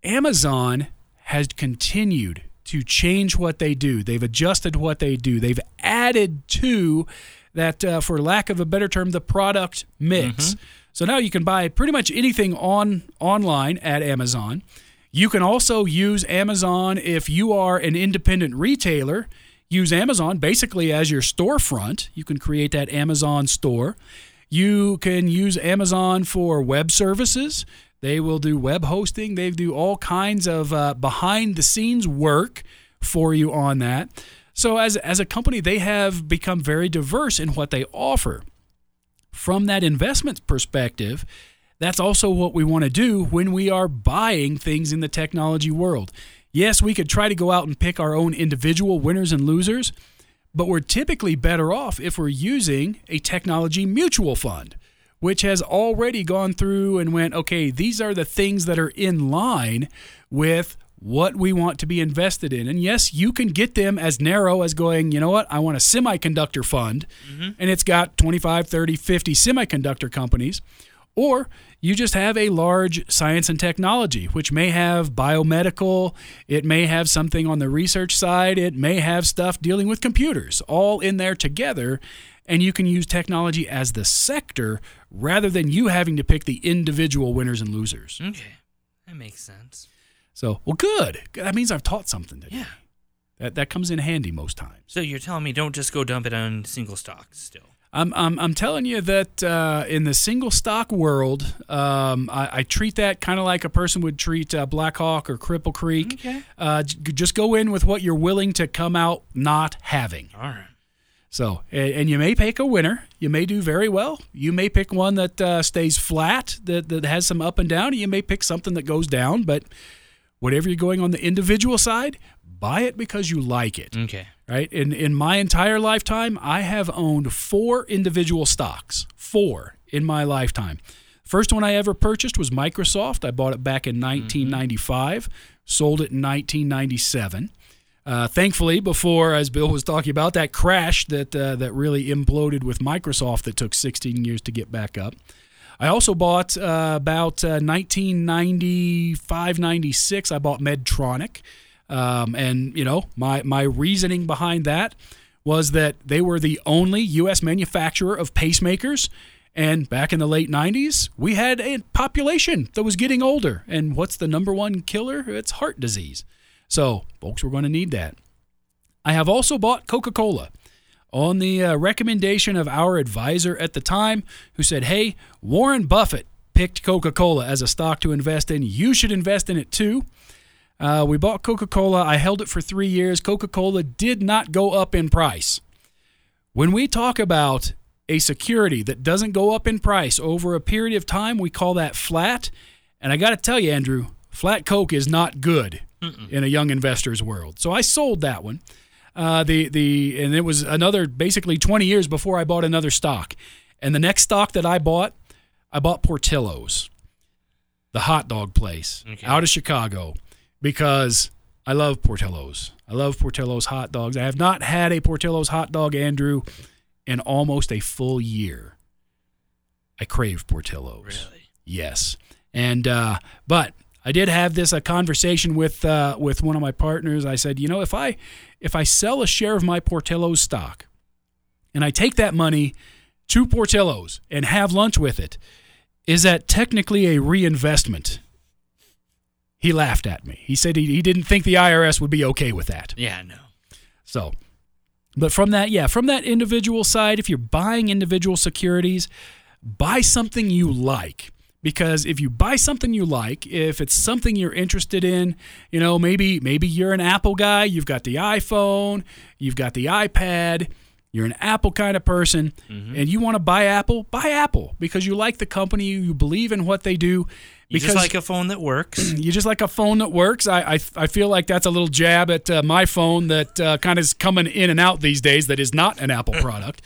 Amazon has continued to change what they do. They've adjusted what they do. They've added to that, for lack of a better term, the product mix. So now you can buy pretty much anything online at Amazon. You can also use Amazon if you are an independent retailer. Use Amazon basically as your storefront. You can create that Amazon store. You can use Amazon for web services. They will do web hosting. They do all kinds of behind-the-scenes work for you on that. So as a company, they have become very diverse in what they offer. From that investment perspective, that's also what we want to do when we are buying things in the technology world. Yes, we could try to go out and pick our own individual winners and losers, but we're typically better off if we're using a technology mutual fund, which has already gone through and went, okay, these are the things that are in line with what we want to be invested in. And yes, you can get them as narrow as going, you know what, I want a semiconductor fund, and it's got 25, 30, 50 semiconductor companies. Or you just have a large science and technology, which may have biomedical, it may have something on the research side, it may have stuff dealing with computers, all in there together. and you can use technology as the sector rather than you having to pick the individual winners and losers. Okay, that makes sense. So, well, good. That means I've taught something today. Yeah. That comes in handy most times. So you're telling me don't just go dump it on single stocks still? I'm telling you that in the single stock world, I treat that kind of like a person would treat Blackhawk or Cripple Creek. Okay. Just go in with what you're willing to come out not having. All right. So, and you may pick a winner. You may do very well. You may pick one that stays flat, that has some up and down. You may pick something that goes down. But whatever you're going on the individual side, buy it because you like it. Okay. Right? In my entire lifetime, I have owned 4 individual stocks. 4 in my lifetime. First one I ever purchased was Microsoft. I bought it back in 1995, sold it in 1997. Thankfully, before, as Bill was talking about, that crash that really imploded with Microsoft that took 16 years to get back up. I also bought about 1995, 96, I bought Medtronic. And, you know, my reasoning behind that was that they were the only U.S. manufacturer of pacemakers. And back in the late 90s, we had a population that was getting older. And what's the number one killer? It's heart disease. So, folks, we're going to need that. I have also bought Coca-Cola on the recommendation of our advisor at the time who said, hey, Warren Buffett picked Coca-Cola as a stock to invest in. You should invest in it too. We bought Coca-Cola. I held it for 3 years. Coca-Cola did not go up in price. When we talk about a security that doesn't go up in price over a period of time, we call that flat. And I got to tell you, Andrew, flat Coke is not good in a young investor's world. So I sold that one. And it was another basically 20 years before I bought another stock. And the next stock that I bought Portillo's, the hot dog place out of Chicago, because I love Portillo's. I love Portillo's hot dogs. I have not had a Portillo's hot dog, Andrew, in almost a full year. I crave Portillo's. Really? Yes. And but I did have a conversation with one of my partners. I said, you know, if I sell a share of my Portillo's stock and I take that money to Portillo's and have lunch with it, is that technically a reinvestment? He laughed at me. He said he didn't think the IRS would be okay with that. Yeah, no. So, but from that individual side, if you're buying individual securities, buy something you like. Because if you buy something you like, if it's something you're interested in, you know, maybe you're an Apple guy, you've got the iPhone, you've got the iPad, you're an Apple kind of person, and you want to buy Apple because you like the company, you believe in what they do. You just like a phone that works. You just like a phone that works. I feel like that's a little jab at my phone that kind of is coming in and out these days that is not an Apple product.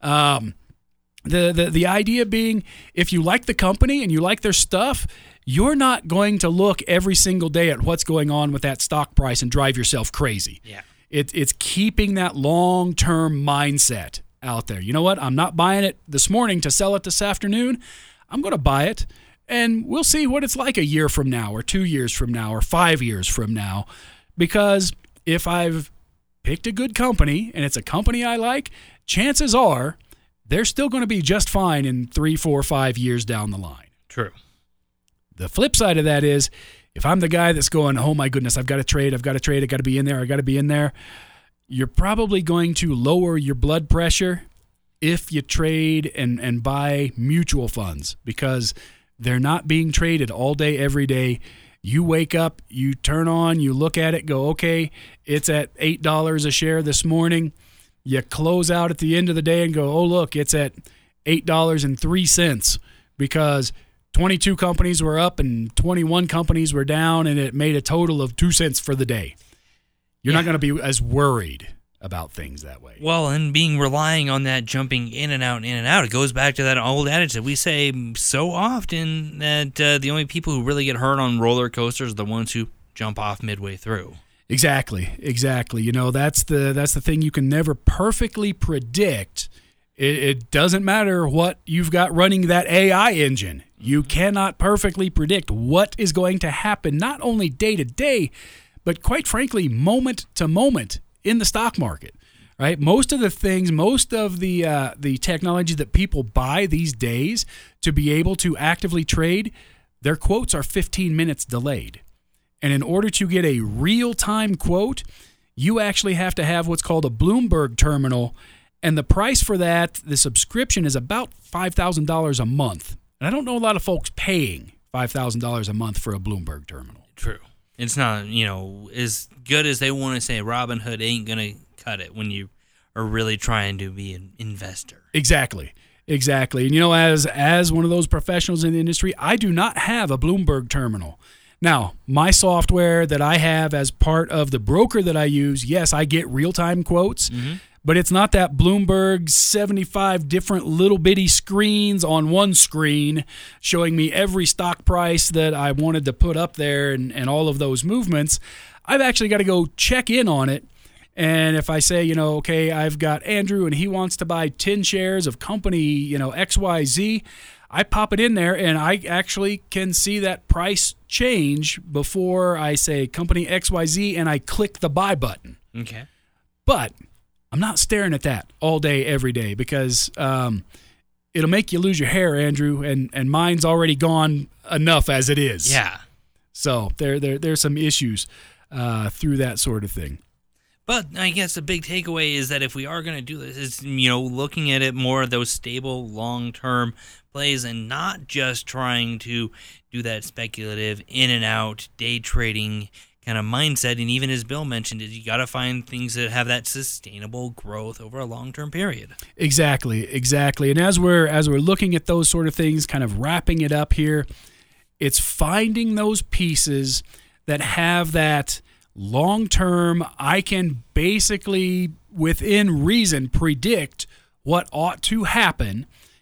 The idea being, if you like the company and you like their stuff, you're not going to look every single day at what's going on with that stock price and drive yourself crazy. Yeah. It's keeping that long-term mindset out there. You know what? I'm not buying it this morning to sell it this afternoon. I'm going to buy it, and we'll see what it's like a year from now or 2 years from now or 5 years from now. Because if I've picked a good company and it's a company I like, chances are they're still going to be just fine in 3, 4, 5 years down the line. True. The flip side of that is, if I'm the guy that's going, oh my goodness, I've got to trade, I got to be in there, you're probably going to lower your blood pressure if you trade and buy mutual funds, because they're not being traded all day, every day. You wake up, you turn on, you look at it, go, okay, it's at $8 a share this morning. You close out at the end of the day and go, oh, look, it's at $8.03 because 22 companies were up and 21 companies were down, and it made a total of 2 cents for the day. You're not going to be as worried about things that way. Well, and relying on that jumping in and out, it goes back to that old adage that we say so often, that the only people who really get hurt on roller coasters are the ones who jump off midway through. Exactly. You know, that's the thing you can never perfectly predict. It doesn't matter what you've got running that AI engine. You cannot perfectly predict what is going to happen, not only day to day, but quite frankly, moment to moment in the stock market. right? Most of the things, most of the technology that people buy these days to be able to actively trade, their quotes are 15 minutes delayed. And in order to get a real-time quote, you actually have to have what's called a Bloomberg terminal, and the price for that, the subscription, is about $5,000 a month. And I don't know a lot of folks paying $5,000 a month for a Bloomberg terminal. True. It's not, as good as they want to say Robinhood ain't going to cut it when you are really trying to be an investor. Exactly. And, as one of those professionals in the industry, I do not have a Bloomberg terminal. Now, my software that I have as part of the broker that I use, yes, I get real-time quotes, but it's not that Bloomberg 75 different little bitty screens on one screen showing me every stock price that I wanted to put up there and all of those movements. I've actually got to go check in on it. And if I say, okay, I've got Andrew and he wants to buy 10 shares of company, XYZ, I pop it in there and I actually can see that price change before I say company XYZ and I click the buy button. Okay. But I'm not staring at that all day, every day, because it'll make you lose your hair, Andrew, and mine's already gone enough as it is. Yeah. So there's some issues through that sort of thing. But I guess the big takeaway is that if we are going to do this, is looking at it more of those stable, long-term plays and not just trying to do that speculative in and out day trading kind of mindset. And even as Bill mentioned, is you got to find things that have that sustainable growth over a long-term period. Exactly. And as we're looking at those sort of things, kind of wrapping it up here, it's finding those pieces that have that long-term, I can basically, within reason, predict what ought to happen.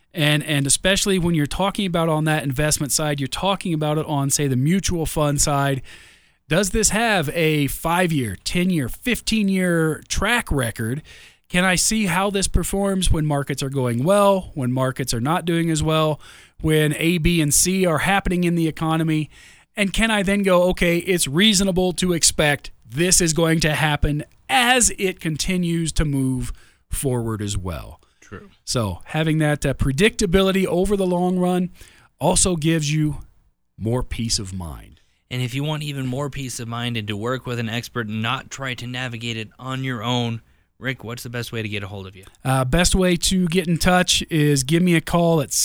And especially when you're talking about on that investment side, you're talking about it on, say, the mutual fund side. Does this have a 5-year, 10-year, 15-year track record? Can I see how this performs when markets are going well, when markets are not doing as well, when A, B, and C are happening in the economy? And can I then go, okay, it's reasonable to expect this is going to happen as it continues to move forward as well. True. So having that predictability over the long run also gives you more peace of mind. And if you want even more peace of mind and to work with an expert and not try to navigate it on your own, Rick, what's the best way to get a hold of you? Best way to get in touch is give me a call at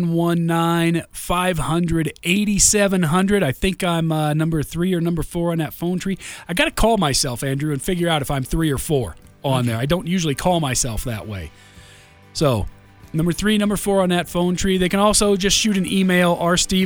719-500-8700. I think I'm number 3 or number 4 on that phone tree. I got to call myself, Andrew, and figure out if I'm 3 or 4 on there. I don't usually call myself that way. So number 3, number 4 on that phone tree. They can also just shoot an email,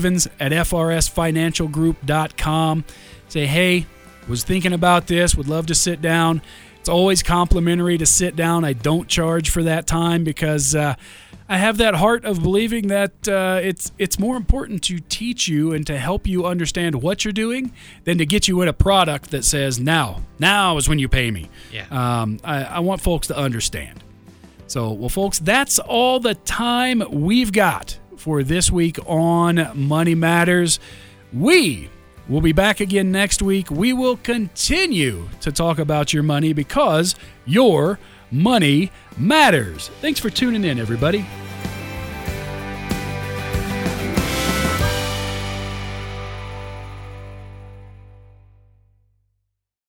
rstevens@frsfinancialgroup.com. Say, hey, was thinking about this, would love to sit down. It's always complimentary to sit down. I don't charge for that time because I have that heart of believing that it's more important to teach you and to help you understand what you're doing than to get you in a product that says, now is when you pay me. Yeah. I want folks to understand. So, well, folks, that's all the time we've got for this week on Money Matters. We'll be back again next week. We will continue to talk about your money because your money matters. Thanks for tuning in, everybody.